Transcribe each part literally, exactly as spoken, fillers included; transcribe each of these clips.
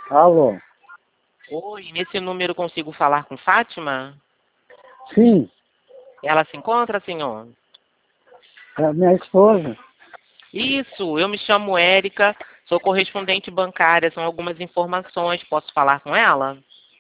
Alô? Oi, nesse número consigo falar com Fátima? Sim, Ela se encontra, senhor? é a minha esposa. Isso, eu me chamo Érica, sou correspondente bancária, são algumas informações, posso falar com ela?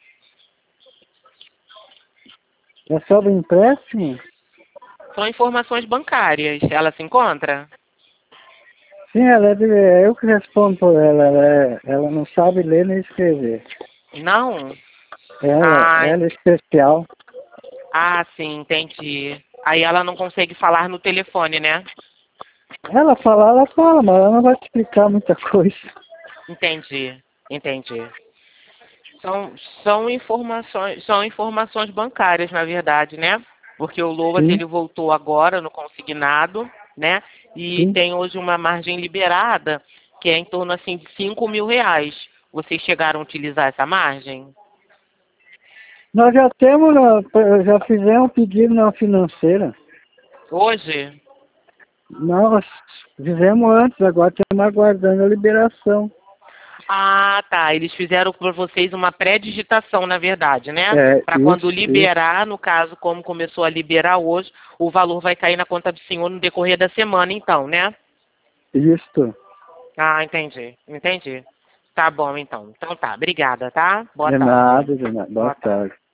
É sobre empréstimo? São informações bancárias, ela se encontra? Sim, ela é de, é eu que respondo por ela. Ela, é, ela não sabe ler nem escrever. Não? Ela, Ah, ela é especial. ah, sim, entendi. Aí ela não consegue falar no telefone, né? Ela fala, ela fala, mas ela não vai te explicar muita coisa. Entendi, entendi. São, são informações, são informações bancárias, na verdade, né? Porque o Loas, Sim, ele voltou agora no consignado, né? E sim. tem hoje uma margem liberada, que é em torno, assim, de cinco mil reais. Vocês chegaram a utilizar essa margem? Nós já temos, na- já fizemos um pedido na financeira. Hoje? Nós fizemos antes, agora estamos aguardando a liberação. Ah, tá. Eles fizeram para vocês uma pré-digitação, na verdade, né? É, Para quando isso, isso, liberar, no caso, como começou a liberar hoje, o valor vai cair na conta do senhor no decorrer da semana, então, né? isso. Ah, entendi, entendi. Tá bom, então. Então tá, obrigada, tá? Boa De tarde. nada, de nada. Boa Boa tarde. tarde.